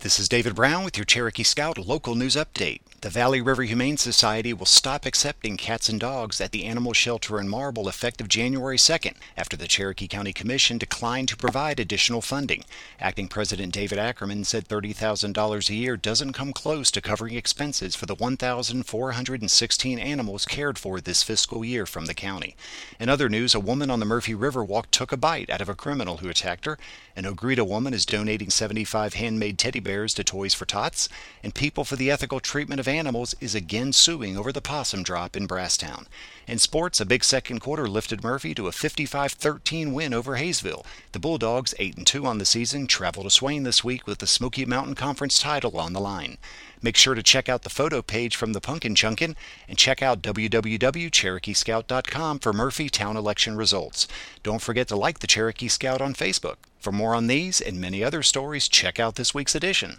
This is David Brown with your Cherokee Scout local news update. The Valley River Humane Society will stop accepting cats and dogs at the animal shelter in Marble effective January 2nd after the Cherokee County Commission declined to provide additional funding. Acting President David Ackerman said $30,000 a year doesn't come close to covering expenses for the 1,416 animals cared for this fiscal year from the county. In other news, a woman on the Murphy River Walk took a bite out of a criminal who attacked her. An Ogreta woman is donating 75 handmade teddy bears to Toys for Tots, and People for the Ethical Treatment of Animals is again suing over the possum drop in Brasstown. In sports, a big second quarter lifted Murphy to a 55-13 win over Hayesville. The Bulldogs, 8-2 on the season, travel to Swain this week with the Smoky Mountain Conference title on the line. Make sure to check out the photo page from the Punkin Chunkin' and check out www.cherokeescout.com for Murphy town election results. Don't forget to like the Cherokee Scout on Facebook. For more on these and many other stories, check out this week's edition.